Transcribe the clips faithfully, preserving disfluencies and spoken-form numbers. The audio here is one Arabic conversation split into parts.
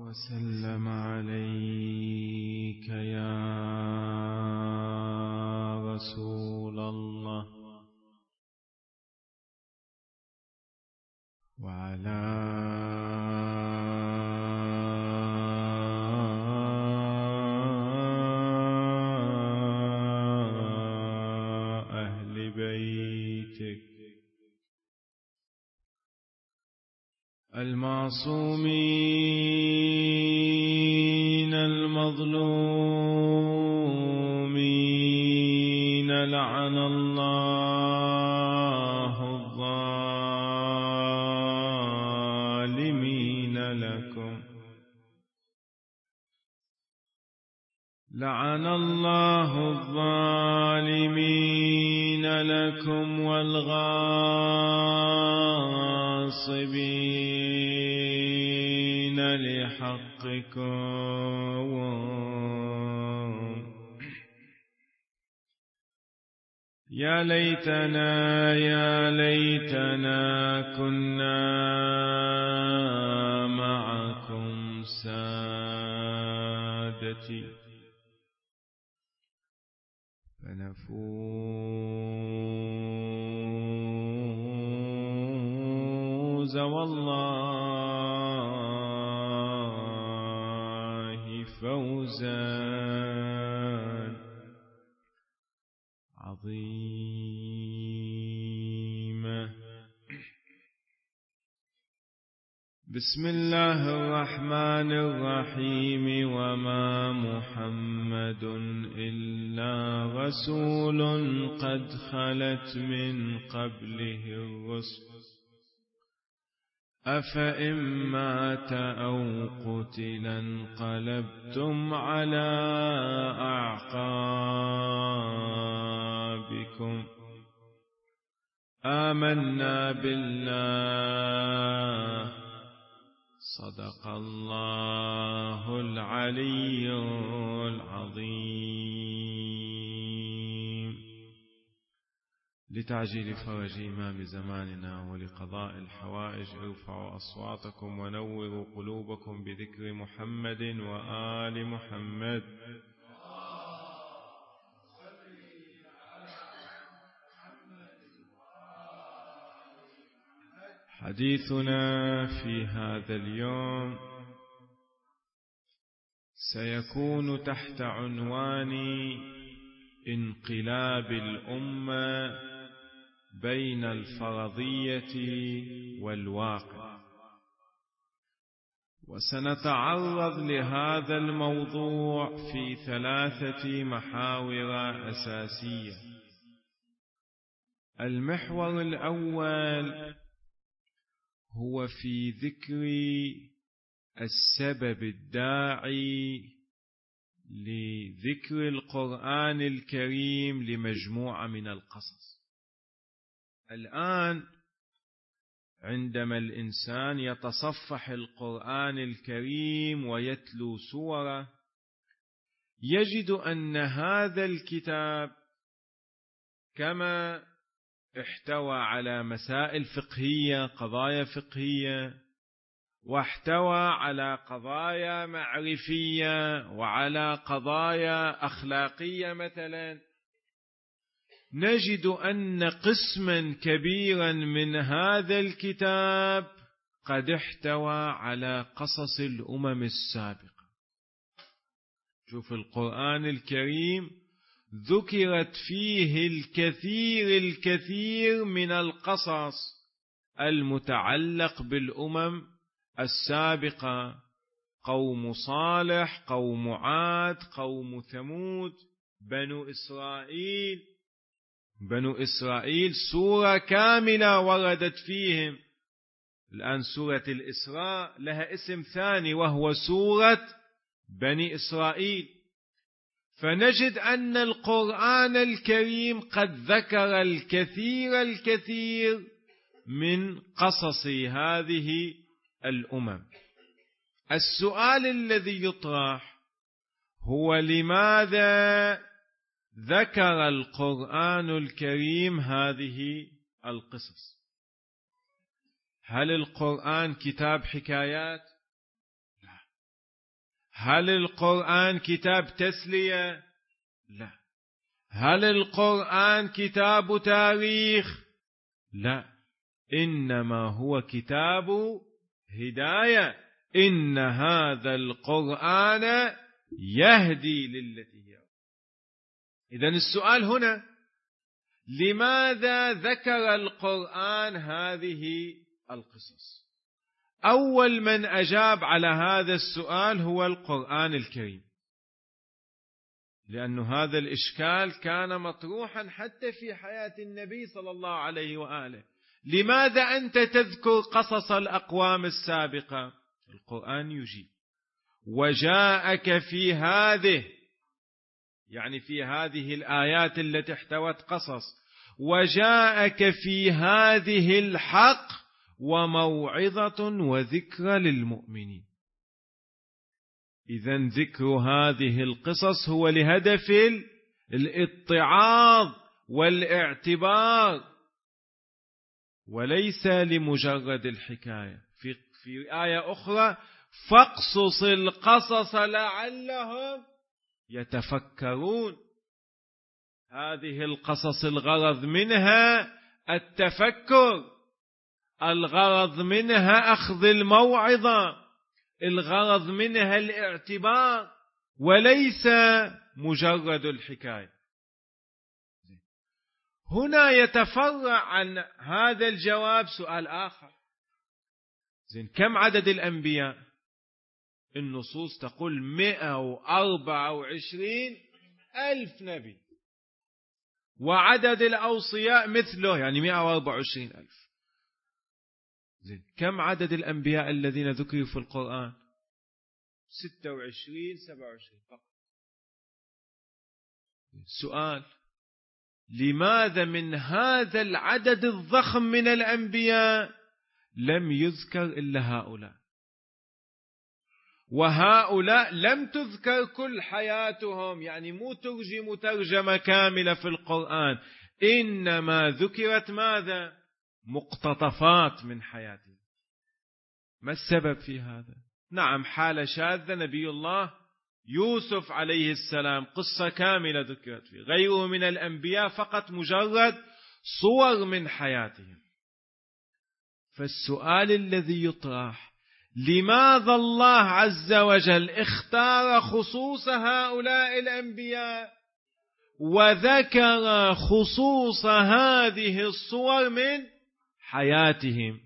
وسلم عليك يا رسول الله وعلى أهل بيتك المعصومين المظلومين. لعن الله الظالمين لكم لعن الله الظالمين لكم والغاصبين لحقكم. يا ليتنا يا ليتنا كنا معكم سادتي فنفوز والله فوزا عظيما. بسم الله الرحمن الرحيم. وما محمد إلا رسول قد خلت من قبله الرسل أفإن مات أو قتلا انقلبتم على أعقابكم. آمنا بالله صدق الله العلي العظيم. لتعجيل فرج إمام زماننا ولقضاء الحوائج ارفعوا أصواتكم ونوروا قلوبكم بذكر محمد وآل محمد. حديثنا في هذا اليوم سيكون تحت عنوان انقلاب الأمة بين الفرضية والواقع، وسنتعرض لهذا الموضوع في ثلاثة محاور أساسية. المحور الأول هو في ذكر السبب الداعي لذكر القرآن الكريم لمجموعة من القصص. الآن عندما الإنسان يتصفح القرآن الكريم ويتلو سوره يجد أن هذا الكتاب كما احتوى على مسائل فقهية، قضايا فقهية، واحتوى على قضايا معرفية وعلى قضايا أخلاقية مثلا، نجد أن قسما كبيرا من هذا الكتاب قد احتوى على قصص الأمم السابقة. شوف القرآن الكريم ذكرت فيه الكثير الكثير من القصص المتعلق بالأمم السابقة: قوم صالح، قوم عاد، قوم ثمود، بنو إسرائيل. بنو إسرائيل سورة كاملة وردت فيهم. الآن سورة الإسراء لها اسم ثاني وهو سورة بني إسرائيل. فنجد أن القرآن الكريم قد ذكر الكثير الكثير من قصص هذه الأمم. السؤال الذي يطرح هو: لماذا ذكر القرآن الكريم هذه القصص؟ هل القرآن كتاب حكايات؟ لا، هل القرآن كتاب تسلية؟ لا. هل القرآن كتاب تاريخ؟ لا، إنما هو كتاب هداية. إن هذا القرآن يهدي للتي هي. إذن السؤال هنا: لماذا ذكر القرآن هذه القصص؟ أول من أجاب على هذا السؤال هو القرآن الكريم، لأن هذا الإشكال كان مطروحا حتى في حياة النبي صلى الله عليه وآله. لماذا أنت تذكر قصص الأقوام السابقة؟ القرآن يجيب: وجاءك في هذه، يعني في هذه الآيات التي احتوت قصص، وجاءك في هذه الحق وموعظة وذكرى للمؤمنين. إذن ذكر هذه القصص هو لهدف الاتعاظ والاعتبار، وليس لمجرد الحكاية. في في آية أخرى: فاقصص القصص لعلهم يتفكرون. هذه القصص الغرض منها التفكر، الغرض منها أخذ الموعظة، الغرض منها الاعتبار، وليس مجرد الحكاية. هنا يتفرع عن هذا الجواب سؤال آخر: زين، كم عدد الأنبياء؟ النصوص تقول مئة وأربعة وعشرين ألف نبي، وعدد الأوصياء مثله، يعني مئة وأربعة وعشرين ألف. زين، كم عدد الأنبياء الذين ذكروا في القرآن؟ ستة وعشرين سبعة وعشرين فقط. سؤال: لماذا من هذا العدد الضخم من الأنبياء لم يذكر إلا هؤلاء؟ وهؤلاء لم تذكر كل حياتهم، يعني مو ترجم ترجمة كاملة في القرآن، إنما ذكرت ماذا؟ مقتطفات من حياتهم. ما السبب في هذا؟ نعم، حالة شاذة نبي الله يوسف عليه السلام قصة كاملة ذكرت فيه، غيره من الأنبياء فقط مجرد صور من حياتهم. فالسؤال الذي يطرح: لماذا الله عز وجل اختار خصوص هؤلاء الأنبياء وذكر خصوص هذه الصور من حياتهم؟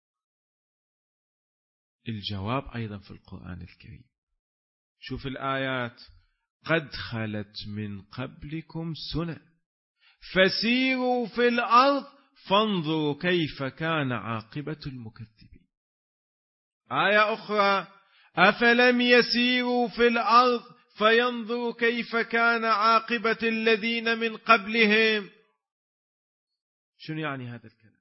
الجواب أيضا في القرآن الكريم. شوف الآيات: قد خلت من قبلكم سنن فسيروا في الأرض فانظروا كيف كان عاقبة المكذبين. آية أخرى: أفلم يسيروا في الأرض فينظروا كيف كان عاقبة الذين من قبلهم. شنو يعني هذا الكلام؟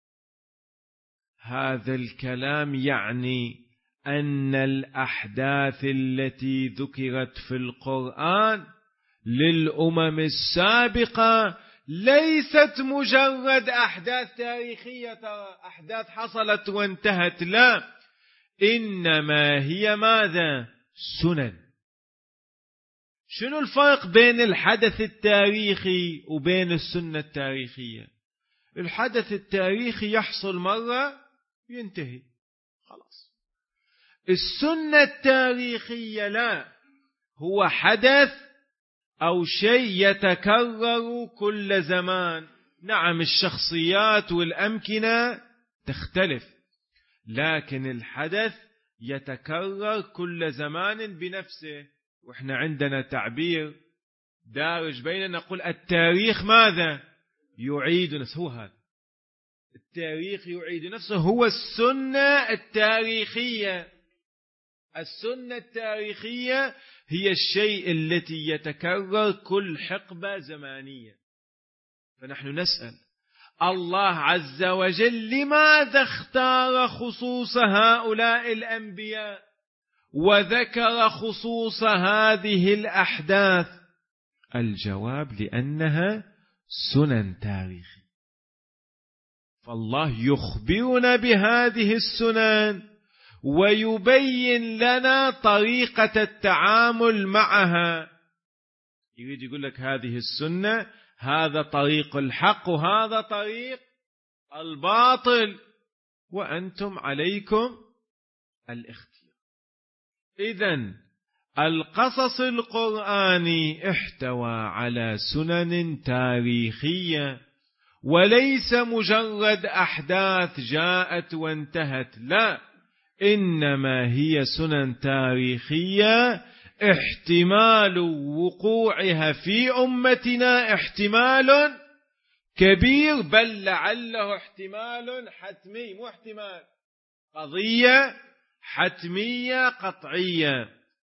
هذا الكلام يعني أن الأحداث التي ذكرت في القرآن للأمم السابقة ليست مجرد أحداث تاريخية، أحداث حصلت وانتهت، لا، إنما هي ماذا؟ سنن. شنو الفرق بين الحدث التاريخي وبين السنة التاريخية؟ الحدث التاريخي يحصل مرة ينتهي خلاص. السنة التاريخية لا، هو حدث أو شيء يتكرر كل زمان. نعم، الشخصيات والأمكنة تختلف، لكن الحدث يتكرر كل زمان بنفسه. وإحنا عندنا تعبير دارج بيننا نقول التاريخ ماذا؟ يعيد نفسه. هو هذا التاريخ يعيد نفسه، هو السنة التاريخية. السنة التاريخية هي الشيء التي يتكرر كل حقبة زمانية. فنحن نسأل الله عز وجل: لماذا اختار خصوص هؤلاء الأنبياء وذكر خصوص هذه الأحداث؟ الجواب: لأنها سنن تاريخي، فالله يخبرنا بهذه السنن ويبين لنا طريقة التعامل معها. يريد يقول لك هذه السنة، هذا طريق الحق وهذا طريق الباطل، وأنتم عليكم الاختيار. إذن القصص القرآني احتوى على سنن تاريخية، وليس مجرد أحداث جاءت وانتهت، لا، إنما هي سنن تاريخية احتمال وقوعها في أمتنا احتمال كبير، بل لعله احتمال حتمي، مو احتمال، قضية حتمية قطعية.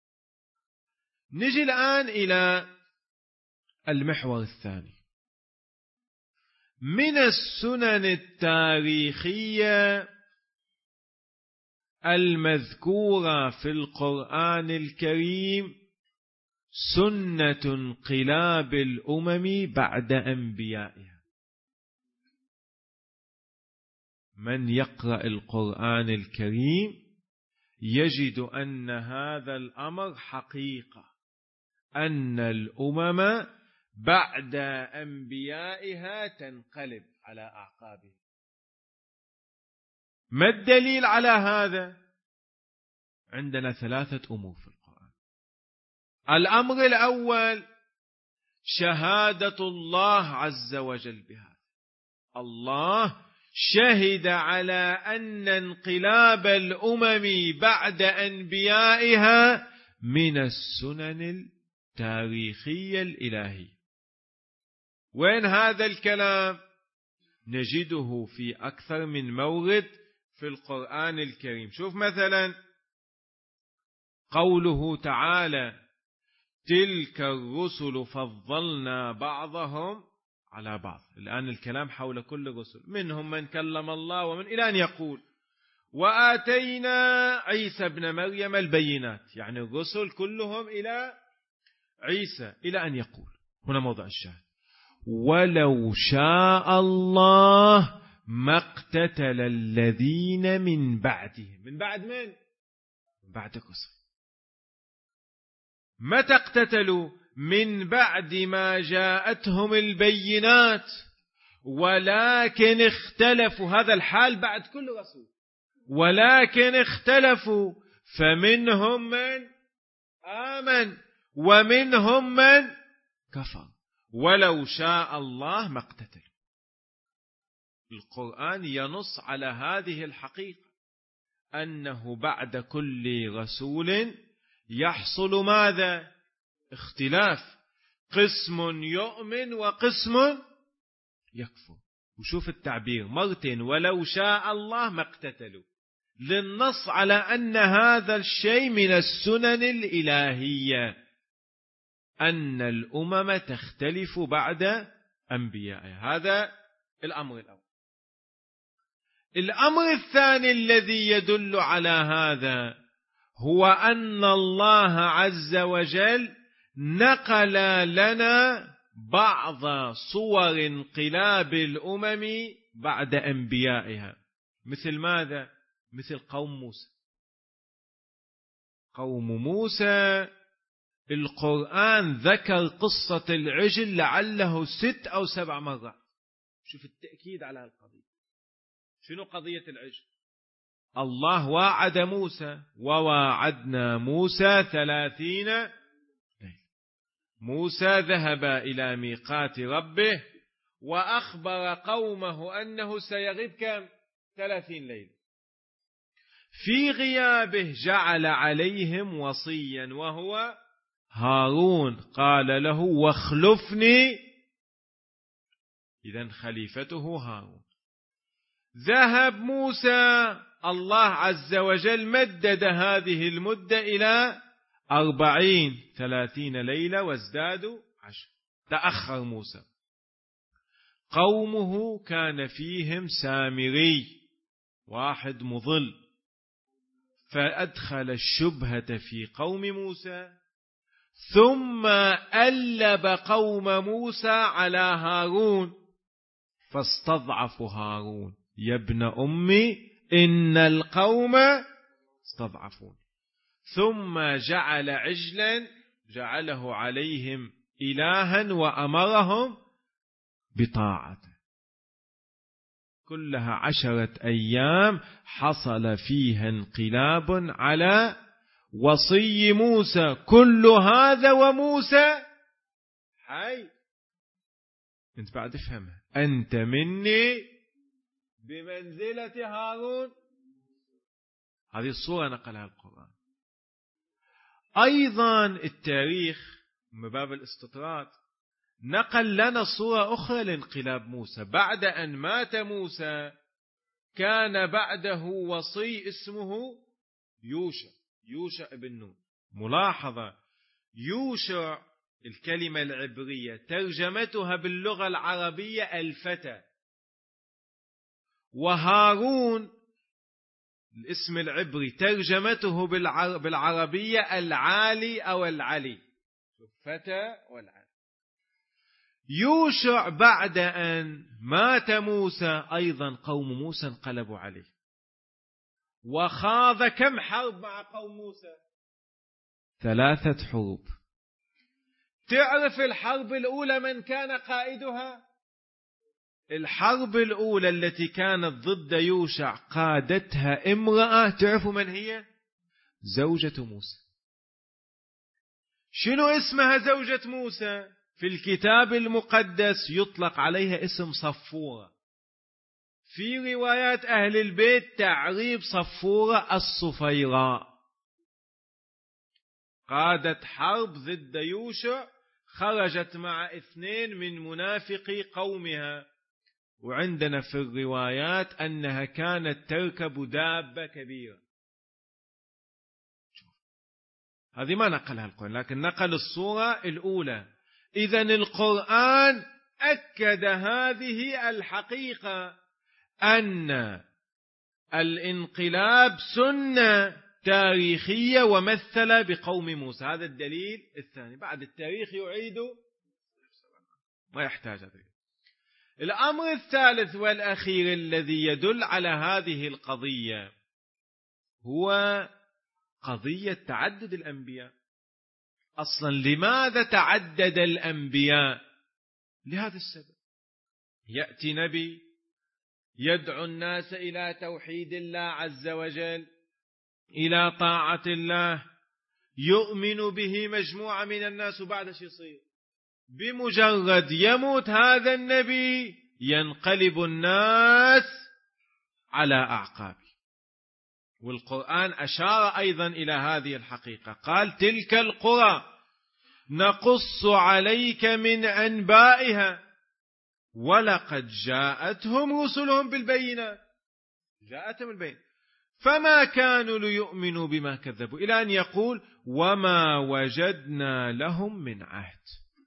نجي الآن إلى المحور الثاني من السنن التاريخية المذكورة في القرآن الكريم، سنة انقلاب الأمم بعد أنبيائها. من يقرأ القرآن الكريم يجد أن هذا الأمر حقيقة، أن الأمم بعد أنبيائها تنقلب على أعقابها. ما الدليل على هذا؟ عندنا ثلاثة أمور في القرآن. الأمر الأول شهادة الله عز وجل بهذا. الله شهد على أن انقلاب الأمم بعد أنبيائها من السنن التاريخية الإلهية. وين هذا الكلام؟ نجده في أكثر من مورد في القرآن الكريم. شوف مثلا قوله تعالى: تلك الرسل فضلنا بعضهم على بعض. الآن الكلام حول كل الرسل، منهم من كلم الله ومن إلى أن يقول: وآتينا عيسى ابن مريم البينات. يعني الرسل كلهم إلى عيسى إلى أن يقول. هنا موضع الشاهد: ولو شاء الله ما اقتتل الذين من بعدهم. من بعد من؟ من بعد الرسل. متى اقتتلوا؟ من بعد ما جاءتهم البينات، ولكن اختلفوا. هذا الحال بعد كل رسول. ولكن اختلفوا، فمنهم من آمن ومنهم من كفر. ولو شاء الله ما اقتتلوا. القرآن ينص على هذه الحقيقة، أنه بعد كل رسول يحصل ماذا؟ اختلاف. قسم يؤمن وقسم يكفر. وشوف التعبير مرتين: ولو شاء الله ما اقتتلوا، للنص على أن هذا الشيء من السنن الإلهية، أن الأمم تختلف بعد أنبيائها. هذا الأمر الأول. الأمر الثاني الذي يدل على هذا هو أن الله عز وجل نقل لنا بعض صور انقلاب الأمم بعد أنبيائها. مثل ماذا؟ مثل قوم موسى. قوم موسى القرآن ذكر قصة العجل لعله ست أو سبع مرات. شوف التأكيد على القضية. شنو قضية العجل؟ الله واعد موسى: وواعدنا موسى ثلاثين ليلة. موسى ذهب إلى ميقات ربه وأخبر قومه أنه سيغيب كم؟ ثلاثين ليلة. في غيابه جعل عليهم وصيا وهو هارون، قال له: واخلفني. إذن خليفته هارون. ذهب موسى، الله عز وجل مدد هذه المدة إلى أربعين ثلاثين ليلة وازدادوا عشر. تأخر موسى. قومه كان فيهم سامري، واحد مضل، فأدخل الشبهة في قوم موسى، ثم ألب قوم موسى على هارون، فاستضعف هارون: يا ابن أمي إن القوم استضعفون. ثم جعل عجلا جعله عليهم إلها وأمرهم بطاعته. كلها عشرة أيام حصل فيها انقلاب على وصي موسى. كل هذا وموسى حي. انت بعد افهمها. أنت مني بمنزلة هارون. هذه الصورة نقلها القرآن. أيضا التاريخ من باب الاستطراد نقل لنا صورة أخرى لانقلاب موسى. بعد أن مات موسى كان بعده وصي اسمه يوشع. يوشع ابن نون. ملاحظة يوشع الكلمة العبرية ترجمتها باللغة العربية الفتى، وهارون الاسم العبري ترجمته بالعربية العالي أو العلي. فتى والعلي. يوشع بعد أن مات موسى أيضا قوم موسى انقلبوا عليه، وخاض كم حرب مع قوم موسى؟ ثلاثة حروب. تعرف الحرب الأولى من كان قائدها؟ الحرب الأولى التي كانت ضد يوشع قادتها امرأة. تعرفوا من هي؟ زوجة موسى. شنو اسمها زوجة موسى؟ في الكتاب المقدس يطلق عليها اسم صفورة. في روايات أهل البيت تعريب صفورة الصفيراء. قادت حرب ضد يوشع، خرجت مع اثنين من منافقي قومها، وعندنا في الروايات أنها كانت تركب دابة كبيرة. هذه ما نقلها القرآن، لكن نقل الصورة الأولى. إذن القرآن أكد هذه الحقيقة أن الانقلاب سنة تاريخية ومثل بقوم موسى. هذا الدليل الثاني. بعد التاريخ يعيد ما يحتاج هذا. الأمر الثالث والأخير الذي يدل على هذه القضية هو قضية تعدد الأنبياء. أصلا لماذا تعدد الأنبياء؟ لهذا السبب. يأتي نبي يدعو الناس إلى توحيد الله عز وجل، إلى طاعة الله، يؤمن به مجموعة من الناس، وبعد شيء يصير بمجرد يموت هذا النبي ينقلب الناس على أعقابه. والقرآن أشار أيضا إلى هذه الحقيقة. قال تلك القرى نقص عليك من أنبائها ولقد جاءتهم رسلهم بالبينات. جاءتهم البينات فما كانوا ليؤمنوا بما كذبوا، إلى أن يقول وما وجدنا لهم من عهد.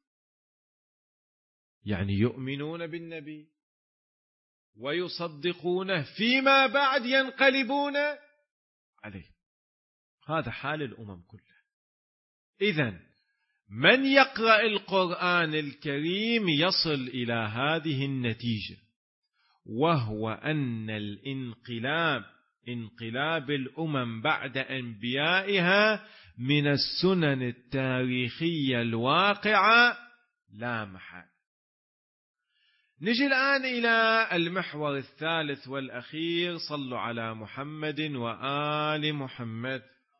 يعني يؤمنون بالنبي ويصدقونه، فيما بعد ينقلبون عليه. هذا حال الأمم كلها. إذن من يقرأ القرآن الكريم يصل إلى هذه النتيجة، وهو أن الانقلاب انقلاب الأمم بعد أنبيائها من السنن التاريخية الواقعة لا محال. نجي الآن إلى المحور الثالث والأخير. صلوا على محمد وآل محمد.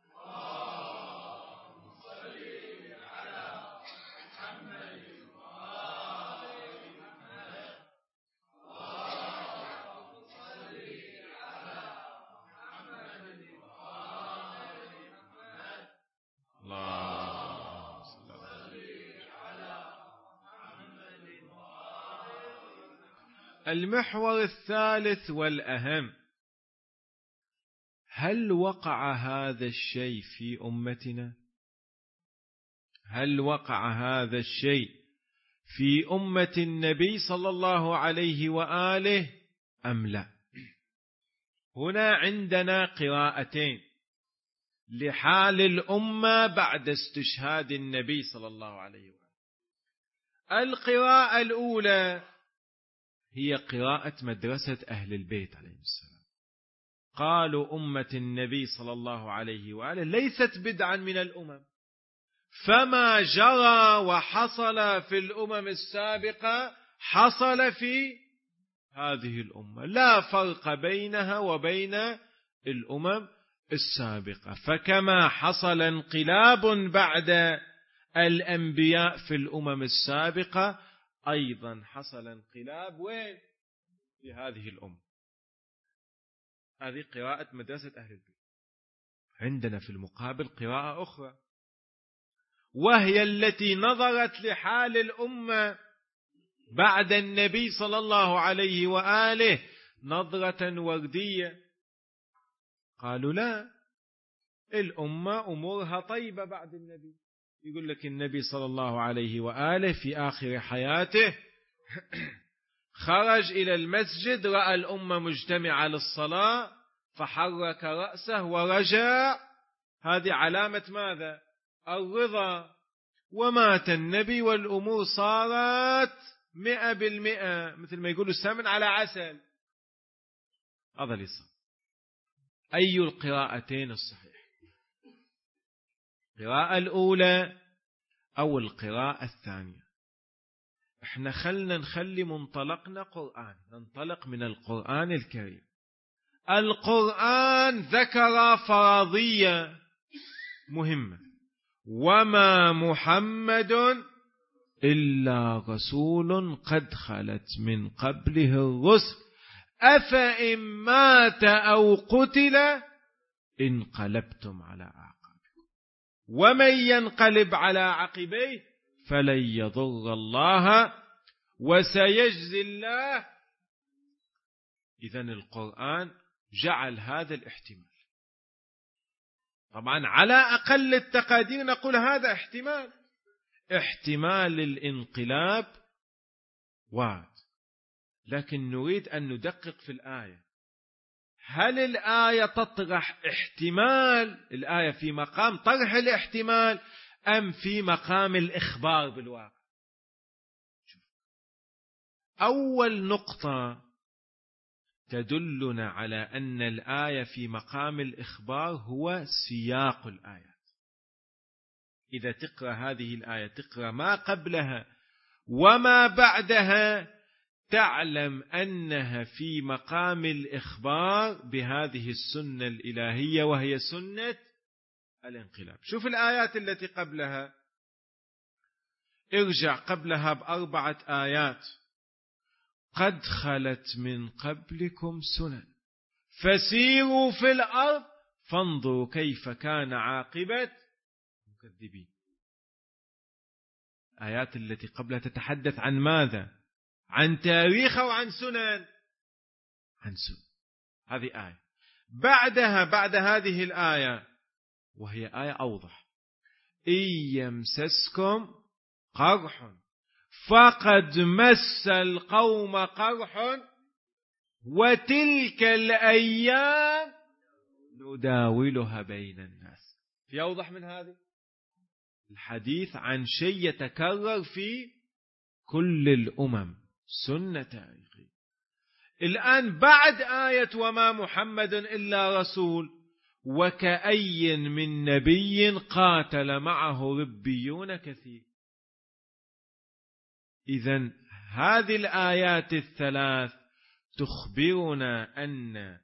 المحور الثالث والأهم: هل وقع هذا الشيء في أمتنا؟ هل وقع هذا الشيء في أمة النبي صلى الله عليه وآله أم لا؟ هنا عندنا قراءتين لحال الأمة بعد استشهاد النبي صلى الله عليه وآله. القراءة الأولى هي قراءة مدرسة أهل البيت عليهم السلام. قالوا أمة النبي صلى الله عليه وآله ليست بدعا من الأمم، فما جرى وحصل في الأمم السابقة حصل في هذه الأمة، لا فرق بينها وبين الأمم السابقة. فكما حصل انقلاب بعد الأنبياء في الأمم السابقة، أيضا حصل انقلاب وين؟ في هذه الأمة. هذه قراءة مدرسة أهل البيت. عندنا في المقابل قراءة أخرى، وهي التي نظرت لحال الأمة بعد النبي صلى الله عليه وآله نظرة وردية. قالوا لا، الأمة أمورها طيبة بعد النبي. يقول لك النبي صلى الله عليه وآله في آخر حياته خرج إلى المسجد، رأى الأمة مجتمعة للصلاة فحرك رأسه ورجع. هذه علامة ماذا؟ الرضا. ومات النبي والأمور صارت مئة بالمئة، مثل ما يقولوا السمن على عسل. هذا اللي صار. أي القراءتين الصحيح؟ القراءة الأولى أو القراءة الثانية؟ احنا خلنا نخلي منطلقنا قرآن، ننطلق من القرآن الكريم. القرآن ذكر فرضية مهمة: وما محمد إلا رسول قد خلت من قبله الرسل أفإن مات أو قتل انقلبتم على أعقابكم ومن ينقلب على عقبيه فلن يضر الله وسيجزي الله. إذن القرآن جعل هذا الاحتمال. طبعا على أقل التقادير نقول هذا احتمال، احتمال الانقلاب وارد، لكن نريد أن ندقق في الآية. هل الآية تطرح احتمال، الآية في مقام طرح الاحتمال، أم في مقام الإخبار بالواقع؟ أول نقطة تدلنا على أن الآية في مقام الإخبار هو سياق الآيات. إذا تقرأ هذه الآية تقرأ ما قبلها وما بعدها، تعلم أنها في مقام الإخبار بهذه السنة الإلهية وهي سنة الانقلاب. شوف الآيات التي قبلها، ارجع قبلها بأربعة آيات: قد خلت من قبلكم سنن فسيروا في الأرض فانظروا كيف كان عاقبة المكذبين. آيات التي قبلها تتحدث عن ماذا؟ عن تاريخ أو عن سنن؟ عن سنن. هذه آية. بعدها بعد هذه الآية، وهي آية أوضح: إن يمسسكم قرح فقد مس القوم قرح وتلك الأيام نداولها بين الناس. في أوضح من هذه؟ الحديث عن شيء يتكرر في كل الأمم، سنة تاريخية. الآن بعد آية وما محمد إلا رسول، وكأي من نبي قاتل معه ربيون كثير. إذن هذه الآيات الثلاث تخبرنا أن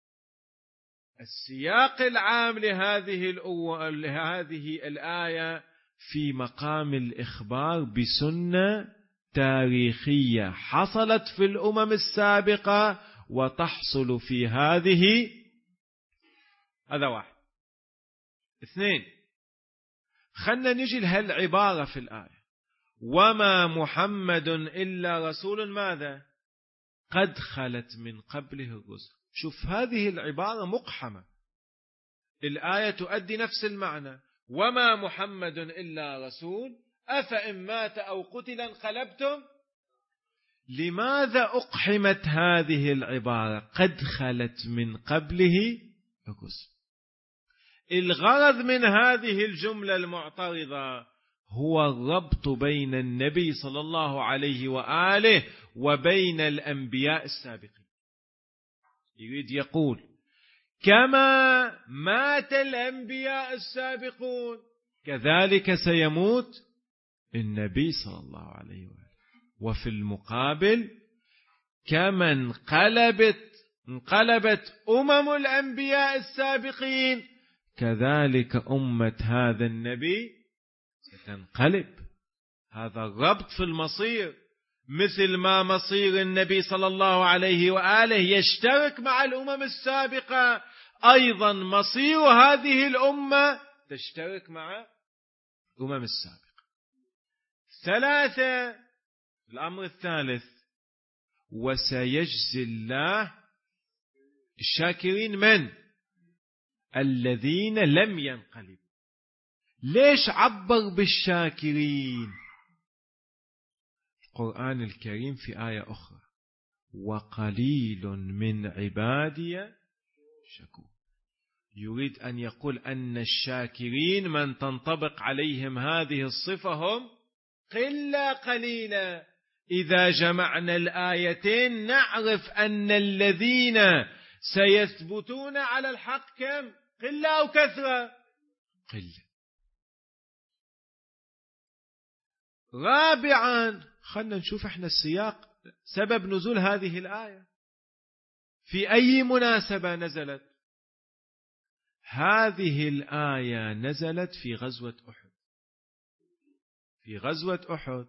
السياق العام لهذه لهذه الآية في مقام الإخبار بسنة تاريخية حصلت في الأمم السابقة وتحصل في هذه. هذا واحد. اثنين، خلنا نجي لهالعبارة في الآية: وما محمد إلا رسول ماذا؟ قد خلت من قبله الرسل. شوف هذه العبارة مقحمة. الآية تؤدي نفس المعنى: وما محمد إلا رسول أفإن مات أو قتل انقلبتم. لماذا أقحمت هذه العبارة قد خلت من قبله الرسل؟ الغرض من هذه الجملة المعترضة هو الربط بين النبي صلى الله عليه وآله وبين الأنبياء السابقين. يريد يقول كما مات الأنبياء السابقون كذلك سيموت النبي صلى الله عليه وآله. وفي المقابل كما انقلبت انقلبت أمم الأنبياء السابقين كذلك أمة هذا النبي ستنقلب. هذا الربط في المصير، مثل ما مصير النبي صلى الله عليه وآله يشترك مع الأمم السابقة، أيضا مصير هذه الأمة تشترك مع الأمم السابقة. ثلاثة، الأمر الثالث: وسيجزي الله الشاكرين من؟ الذين لم ينقلبوا. ليش عبر بالشاكرين؟ القرآن الكريم في آية أخرى: وقليل من عبادي شكور. يريد أن يقول أن الشاكرين من تنطبق عليهم هذه الصفة هم قلة قليلة. إذا جمعنا الآيتين نعرف أن الذين سيثبتون على الحق كم؟ قلة أو كثرة؟ قلة. رابعا، خلنا نشوف احنا السياق، سبب نزول هذه الآية، في أي مناسبة نزلت؟ هذه الآية نزلت في غزوة أحد. في غزوة أحد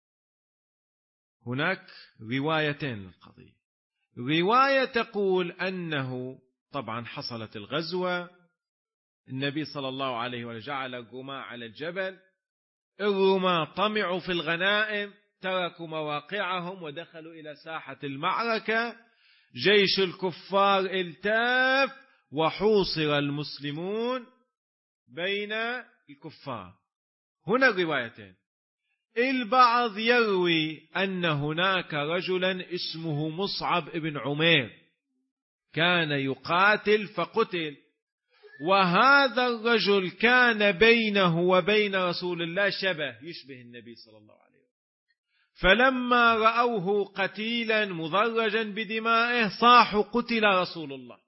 هناك روايتين للقضية. رواية تقول أنه طبعا حصلت الغزوة، النبي صلى الله عليه وسلم جعل الرماة على الجبل، الرماة طمعوا في الغنائم، تركوا مواقعهم ودخلوا إلى ساحة المعركة، جيش الكفار التاف وحوصر المسلمون بين الكفار. هنا روايتين. البعض يروي أن هناك رجلا اسمه مصعب بن عمير كان يقاتل فقتل، وهذا الرجل كان بينه وبين رسول الله شبه، يشبه النبي صلى الله عليه وسلم. فلما رأوه قتيلا مضرجا بدمائه صاحوا قتل رسول الله.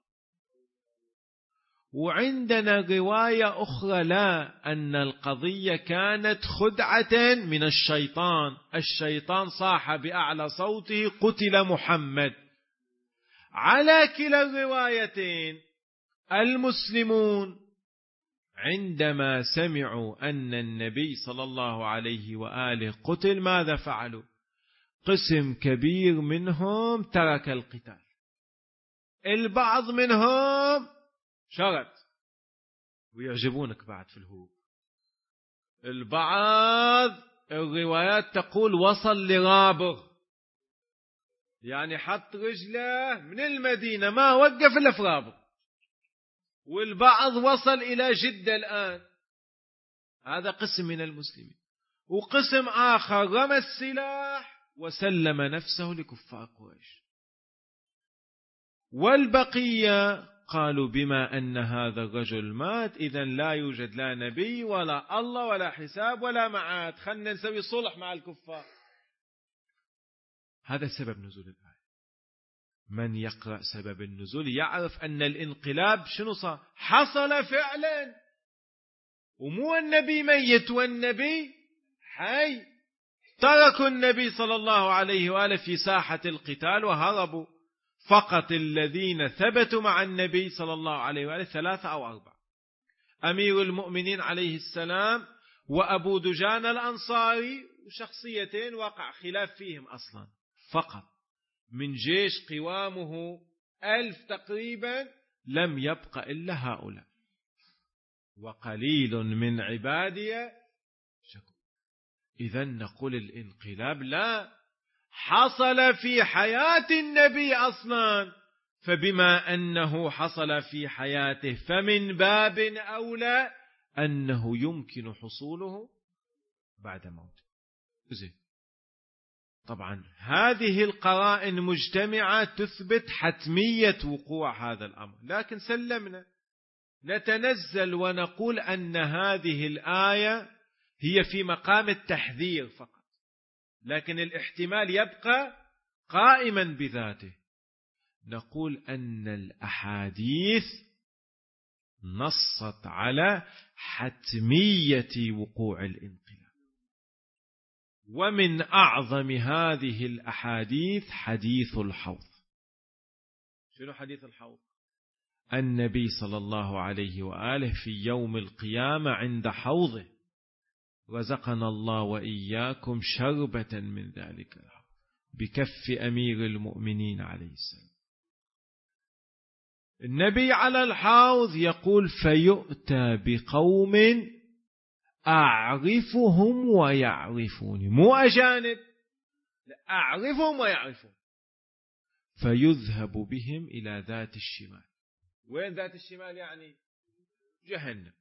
وعندنا رواية أخرى لا، أن القضية كانت خدعة من الشيطان، الشيطان صاح بأعلى صوته قتل محمد. على كلا الروايتين المسلمون عندما سمعوا أن النبي صلى الله عليه وآله قتل ماذا فعلوا؟ قسم كبير منهم ترك القتال، البعض منهم شرد، ويعجبونك بعد في الهروب. البعض الروايات تقول وصل لرابغ، يعني حط رجله من المدينة ما وقف إلا في رابغ. والبعض وصل إلى جدة الآن. هذا قسم من المسلمين. وقسم آخر رمى السلاح وسلم نفسه لكفار قريش. والبقية قالوا بما أن هذا الرجل مات إذن لا يوجد لا نبي ولا الله ولا حساب ولا معاد، خلنا نسوي صلح مع الكفار. هذا سبب نزول الآية. من يقرأ سبب النزول يعرف أن الانقلاب شنو صار؟ حصل فعلا، ومو النبي ميت والنبي حي. تركوا النبي صلى الله عليه وآله في ساحة القتال وهربوا. فقط الذين ثبتوا مع النبي صلى الله عليه وآله ثلاثة أو أربعة: أمير المؤمنين عليه السلام، وأبو دجان الأنصاري، وشخصيتين وقع خلاف فيهم أصلا. فقط من جيش قوامه ألف تقريبا لم يبق إلا هؤلاء. وقليل من عبادي شكور. إذن نقول الانقلاب لا، حصل في حياة النبي أصلا، فبما أنه حصل في حياته فمن باب أولى أنه يمكن حصوله بعد موته. زين، طبعا هذه القرائن مجتمعة تثبت حتمية وقوع هذا الأمر، لكن سلمنا نتنزل ونقول أن هذه الآية هي في مقام التحذير فقط، لكن الاحتمال يبقى قائما بذاته. نقول أن الأحاديث نصت على حتمية وقوع الانقلاب. ومن أعظم هذه الأحاديث حديث الحوض. شنو حديث الحوض؟ النبي صلى الله عليه وآله في يوم القيامة عند حوضه، رزقنا الله وإياكم شربة من ذلك الحوض بكف أمير المؤمنين عليه السلام. النبي على الحوض يقول: فيؤتى بقوم أعرفهم ويعرفوني، مو أجانب، لا، أعرفهم ويعرفون، فيذهب بهم إلى ذات الشمال. وين ذات الشمال؟ يعني جهنم.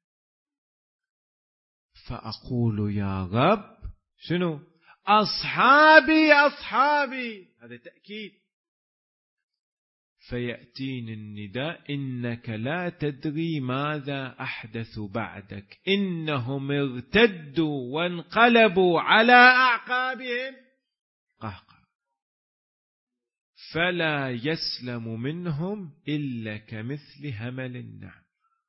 فأقول: يا رب، شنو؟ أصحابي أصحابي، هذا تأكيد. فيأتيني النداء: إنك لا تدري ماذا أحدث بعدك، إنهم ارتدوا وانقلبوا على أعقابهم قهقرا، فلا يسلم منهم إلا كمثل همل النعم.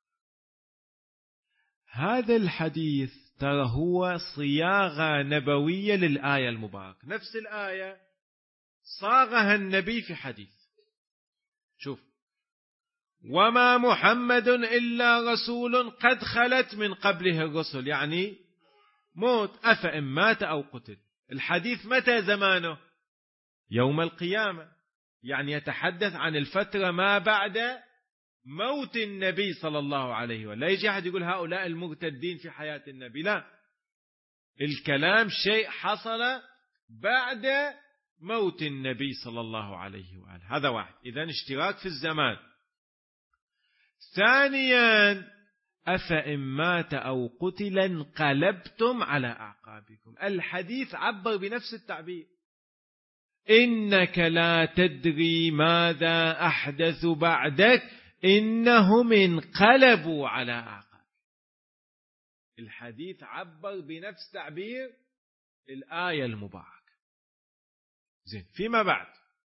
هذا الحديث ترى هو صياغة نبوية للآية المباركة، نفس الآية صاغها النبي في حديث. شوف: وما محمد إلا رسول قد خلت من قبله الرسل، يعني موت، أفإن مات أو قتل. الحديث متى زمانه؟ يوم القيامة، يعني يتحدث عن الفترة ما بعد موت النبي صلى الله عليه وسلم. لا يجي أحد يقول هؤلاء المرتدين في حياة النبي، لا، الكلام شيء حصل بعد موت النبي صلى الله عليه وآله. هذا واحد، إذن اشتراك في الزمان. ثانيا: أفإن مات أو قتل انقلبتم على أعقابكم. الحديث عبر بنفس التعبير: إنك لا تدري ماذا أحدث بعدك، إنهم انقلبوا على أعقابهم. الحديث عبر بنفس تعبير الآية المباركة. زين، فيما بعد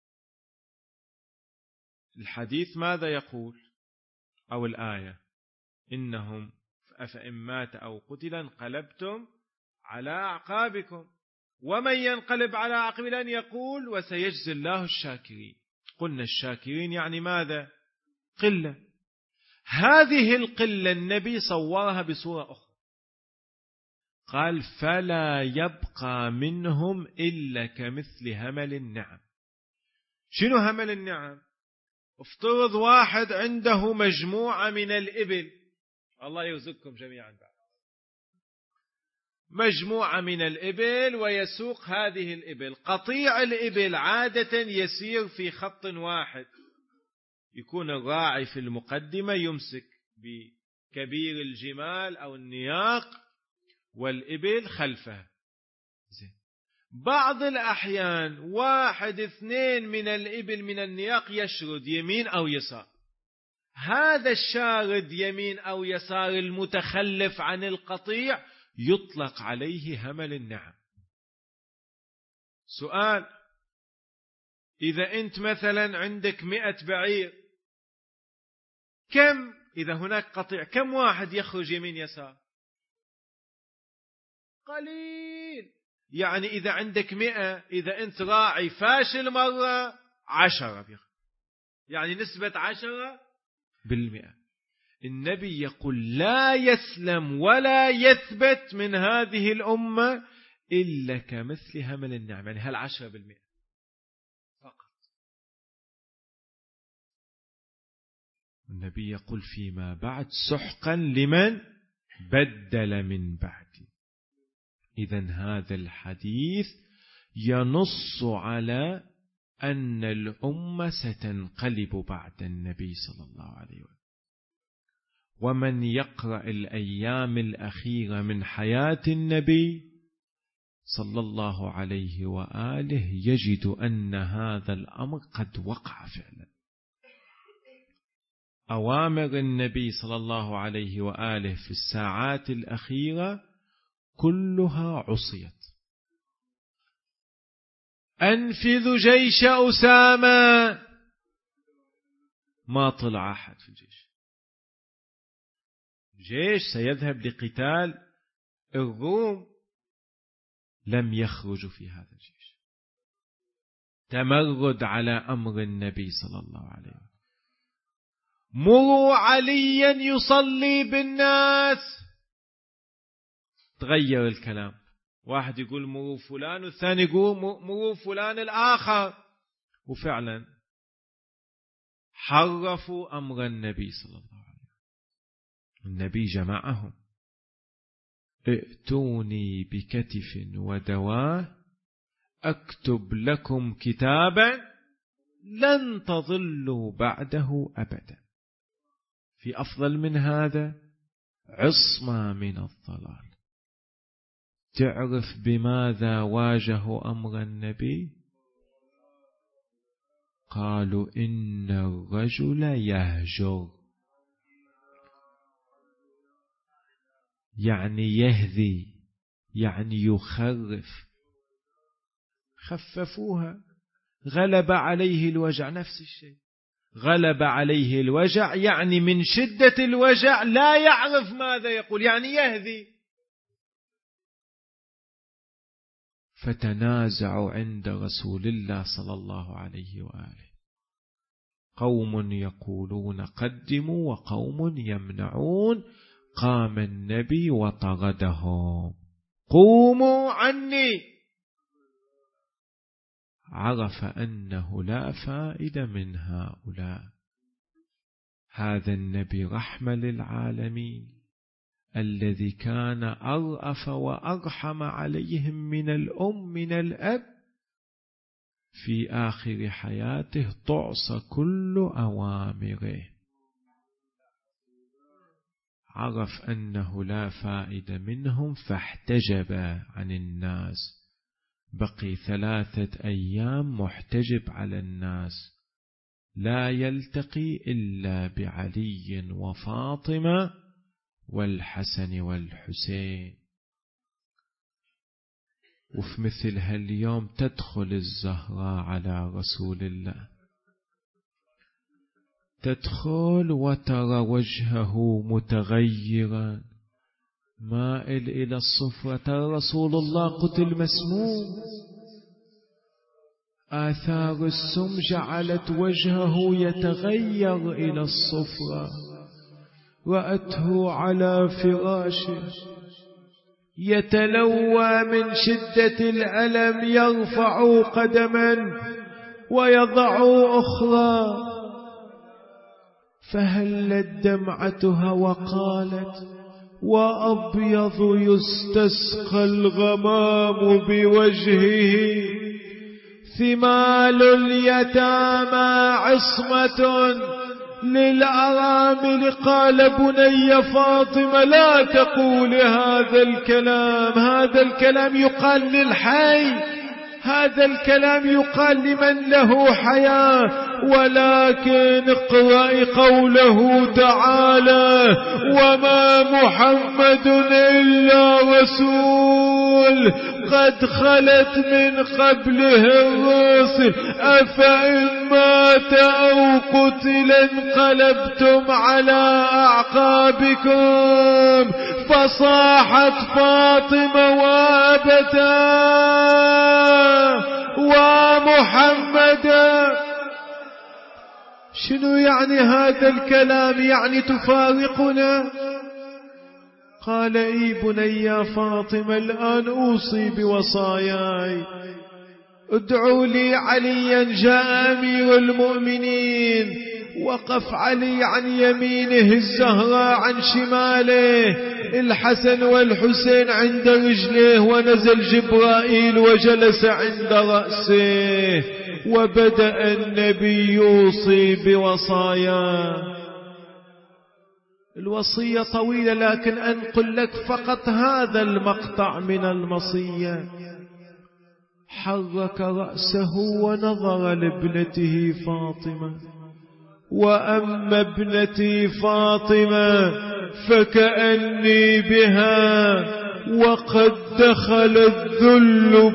الحديث ماذا يقول؟ أو الآية: إنهم أفإن مات أو قتل انقلبتم على أعقابكم ومن ينقلب على عقبه لن يقول وسيجزي الله الشاكرين. قلنا الشاكرين يعني ماذا؟ قلة. هذه القلة النبي صورها بصورة أخرى، قال: فلا يبقى منهم إلا كمثل همل النعم. شنو همل النعم؟ افترض واحد عنده مجموعة من الإبل، الله يرزقكم جميعا بعد، مجموعة من الإبل ويسوق هذه الإبل. قطيع الإبل عادة يسير في خط واحد، يكون الراعي في المقدمة يمسك بكبير الجمال أو النياق والإبل خلفه. زين. بعض الأحيان واحد اثنين من الإبل من النياق يشرد يمين أو يسار. هذا الشارد يمين أو يسار المتخلف عن القطيع يطلق عليه همل النعم. سؤال: إذا أنت مثلا عندك مئة بعير، كم إذا هناك قطيع كم واحد يخرج يمين يسار؟ قليل. يعني إذا عندك مئة، إذا أنت راعي فاشل مرة، عشرة بيخرج، يعني نسبة عشرة بالمئة. النبي يقول: لا يسلم ولا يثبت من هذه الأمة إلا كمثل همل النعم، يعني هالعشرة بالمئة فقط. النبي يقول فيما بعد: سحقا لمن بدل من بعدي. إذن هذا الحديث ينص على أن الأمة ستنقلب بعد النبي صلى الله عليه وسلم. ومن يقرأ الأيام الأخيرة من حياة النبي صلى الله عليه وآله يجد أن هذا الأمر قد وقع فعلا. أوامر النبي صلى الله عليه وآله في الساعات الأخيرة كلها عصيت. أنفذوا جيش أسامة، ما طلع أحد في الجيش. الجيش سيذهب لقتال الروم، لم يخرجوا في هذا الجيش. تمرد على أمر النبي صلى الله عليه وسلم. مروا عليا يصلي بالناس، تغير الكلام. واحد يقول مروا فلان، والثاني يقول مروا فلان الآخر. وفعلا حرفوا أمر النبي صلى الله عليه وسلم. النبي جمعهم: ائتوني بكتف ودواه أكتب لكم كتابا لن تضلوا بعده أبدا. في أفضل من هذا؟ عصمة من الضلال. تعرف بماذا واجهوا أمر النبي؟ قالوا إن الرجل يهجر، يعني يهذي، يعني يخرف. خففوها. غلب عليه الوجع، نفس الشيء. غلب عليه الوجع يعني من شدة الوجع لا يعرف ماذا يقول، يعني يهذي. فتنازعوا عند رسول الله صلى الله عليه وآله. قوم يقولون قدموا وقوم يمنعون. قام النبي وطردهم: قوموا عني. عرف أنه لا فائدة من هؤلاء. هذا النبي رحمة للعالمين، الذي كان أرأف وأرحم عليهم من الأم من الأب، في آخر حياته تعصى كل أوامره. عرف أنه لا فائدة منهم فاحتجب عن الناس. بقي ثلاثة أيام محتجب على الناس، لا يلتقي إلا بعلي وفاطمة والحسن والحسين. وفي مثل هاليوم تدخل الزهراء على رسول الله، تدخل وترى وجهه متغيرا مائل إلى الصفرة. ترى رسول الله قتل مسموم، آثار السم جعلت وجهه يتغير إلى الصفرة. رأته على فراشه يتلوى من شدة الألم، يرفع قدما ويضع أخرى، فهلت دمعتها وقالت: وأبيض يستسقى الغمام بوجهه، ثمال اليتامى عصمة للأرامل. قال: بني فاطمة لا تقول هذا الكلام، هذا الكلام يقال للحي، هذا الكلام يقال لمن له حياة، ولكن اقرأ قوله تعالى: وما محمد إلا رسول قد خلت من قبله الرسل أفإن مات أو قتل انقلبتم على أعقابكم. فصاحت فاطمة وابتاه: ومحمدا. شنو يعني هذا الكلام؟ يعني تفارقنا؟ قال: اي بني يا فاطمة، الآن أوصي بوصاياي. ادعوا لي عليا. جاء أمير المؤمنين، وقف علي عن يمينه، الزهراء عن شماله، الحسن والحسين عند رجله، ونزل جبرائيل وجلس عند رأسه، وبدأ النبي يوصي بوصاياه. الوصية طويلة، لكن أنقل لك فقط هذا المقطع من المصية. حرك رأسه ونظر لابنته فاطمة: وأما ابنتي فاطمة فكأني بها وقد دخل الذل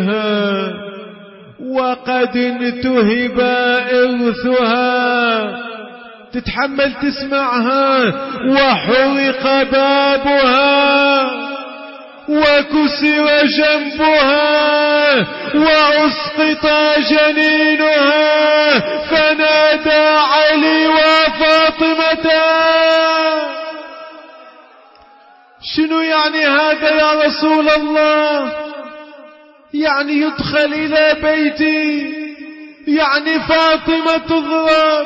بيتها، وقد انتهب إرثها، تتحمل تسمعها. وحرق بابها وكسر جنبها وأسقط جنينها، فنادى علي وفاطمة. شنو يعني هذا يا رسول الله؟ يعني يدخل إلى بيتي، يعني فاطمة تضرب.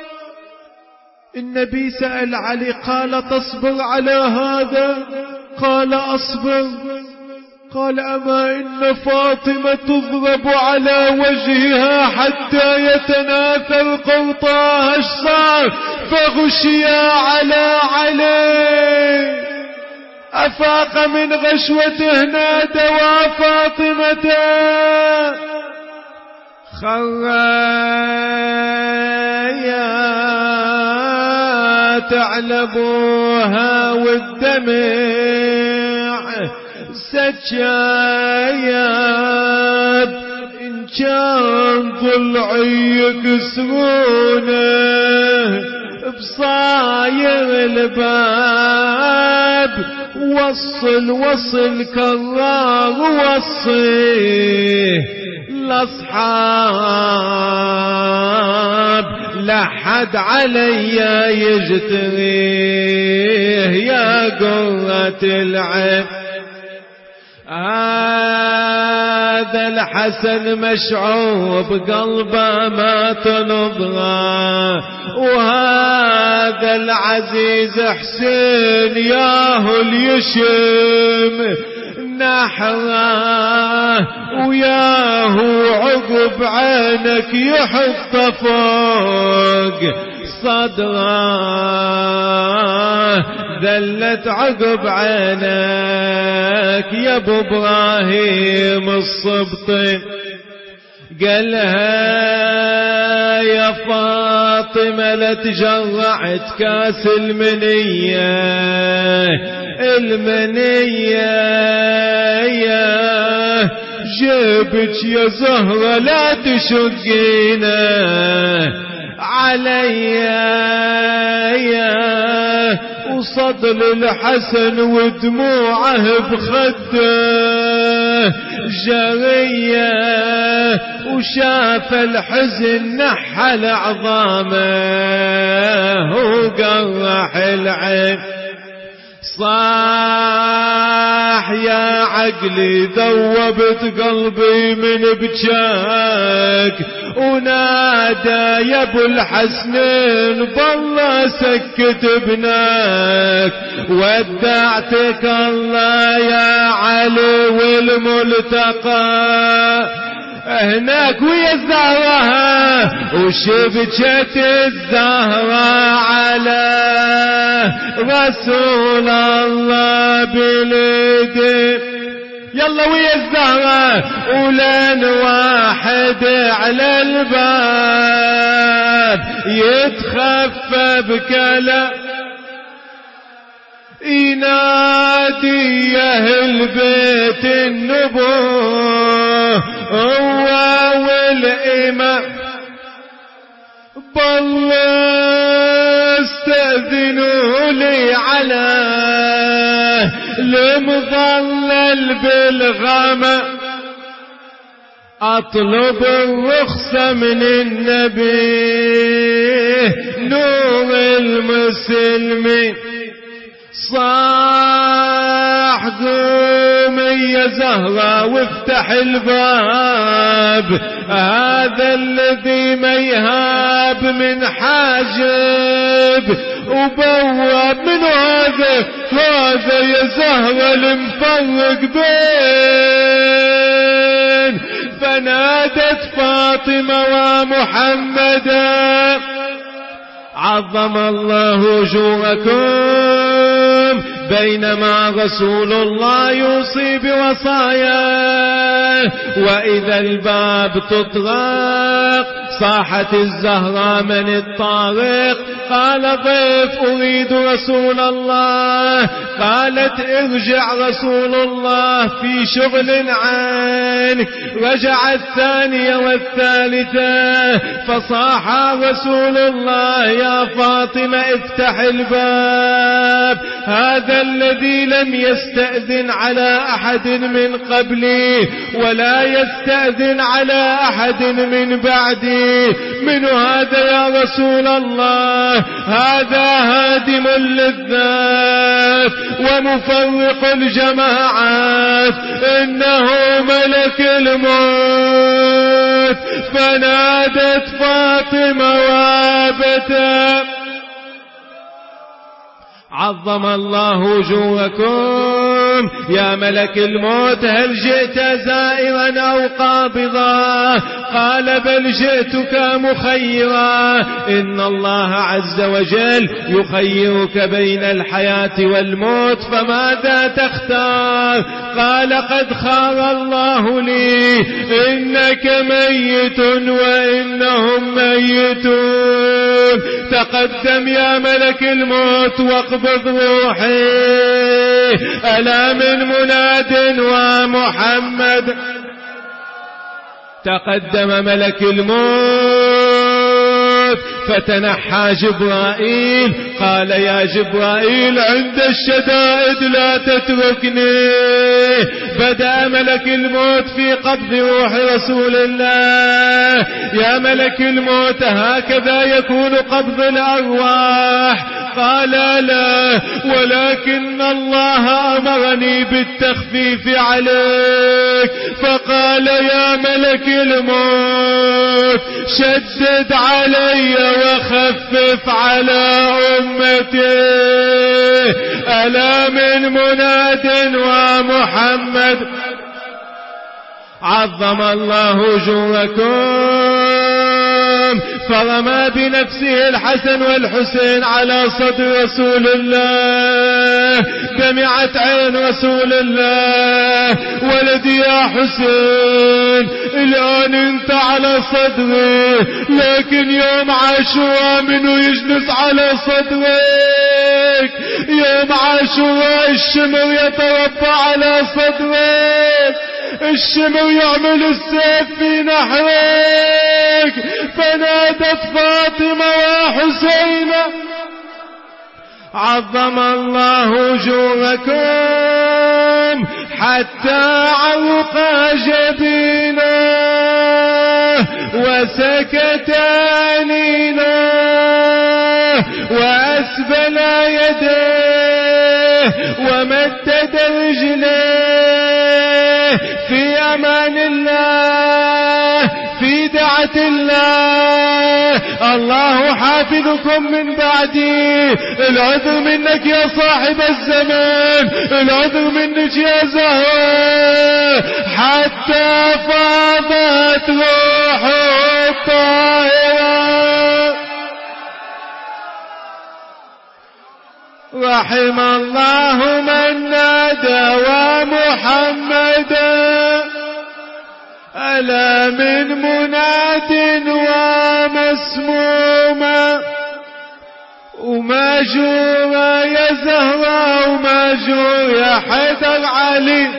النبي سأل علي قال تصبر على هذا؟ قال أصبر. قال أما إن فاطمة تضرب على وجهها حتى يتناثر قرطاها الشعر، فغشيا على علي. أفاق من غشوته نادى وفاطمة. خرايا تعلبوها والدمع سجايب، إن كان ضلعي يكسرونه بصاير الباب. وصل وصل كرار وصيه الأصحاب، لحد علي يجتريه يا قرة العين. هذا الحسن مشعور بقلبه ما تنظره، وهذا العزيز حسين ياهو اليشم نحره، وياهو عقب عينك يحط فوق صدره. ذلت عقب عينك يا ابو ابراهيم الصبطي. قالها يا فاطمة لا تجرعت كاس المنية، المنية جيبك يا زهرة لا تشقينا عليا. وصدر الحسن ودموعه بخده جرية، وشاف الحزن نحل عظامه وقرح العين. صاح يا عقلي ذوبت قلبي من بجاك، ونادى يا ابو الحسنين بالله سكت ابنك. ودعتك الله يا علي والملتقى هناك ويا الزهرة، وشبكت الزهرة على رسول الله باليد. يلا ويا الزهرة ولين واحد على الباب يتخفى بكلام ينادي يا اهل بيت النبوة هو والإمام. بالله استأذنوا لي على المظلل بالغمام، أطلب الرخصة من النبي نور المسلمين. صاح قومي يا زهرة وافتح الباب، هذا الذي ما يهاب من حاجب. وبواب من هذا هذا يا زهرة المفرق بين. فنادت فاطمة ومحمدا عظم الله أجوركم، بينما رسول الله يوصي بوصاياه. وإذا الباب تطرق صاحت الزهراء من الطارق؟ قال ضيف أريد رسول الله. قالت ارجع رسول الله في شغل عنك. رجع الثانية والثالثة فصاح رسول الله يا فاطمة افتح الباب، هذا الذي لم يستأذن على أحد من قبلي ولا يستأذن على أحد من بعدي. من هذا يا رسول الله؟ هذا هادم اللذات ومفرق الجماعات، إنه ملك الموت. فنادت فاطمة وابتا عظم الله أجوركم يا ملك الموت، هل جئت زائرا أو قابضا؟ قال بل جئتك مخيرا، إن الله عز وجل يخيرك بين الحياة والموت، فماذا تختار؟ قال قد خار الله لي، إنك ميت وإنهم ميتون. تقدم يا ملك الموت واقبض روحي. ألا من مناد ومحمد؟ تقدم ملك الموت فتنحى جبرائيل. قال يا جبرائيل عند الشدائد لا تتركني. بدأ ملك الموت في قبض روح رسول الله. يا ملك الموت هكذا يكون قبض الأرواح؟ قال لا، ولكن الله أمرني بالتخفيف عليك. فقال يا ملك الموت شدد علي وخفف على أمتي. ألا من مناد ومحمد؟ عظم الله أجوركم. فرمى بنفسه الحسن والحسين على صدر رسول الله. دمعت عين رسول الله. ولدي يا حسين الآن انت على صدري، لكن يوم عاشوراء منو يجلس على صدرك؟ يوم عاشوراء الشمر يتربى على صدرك، الشمر يعمل السيف في نحرك. فنادت فاطمة وحسين عظم الله أجوركم، حتى عرق جبينا وسكت أنينا وأسبل يديه ومدد رجليه في أمان الله، في دعة الله. الله حافظكم من بعدي. العذر منك يا صاحب الزمان، العذر منك يا زهراء، حتى فاضت روحه الطاهرة. رحم الله من نادى ومحمدا. ألا من مناد ومسموما وماجور يا زهراء وماجور يا حيدر علي.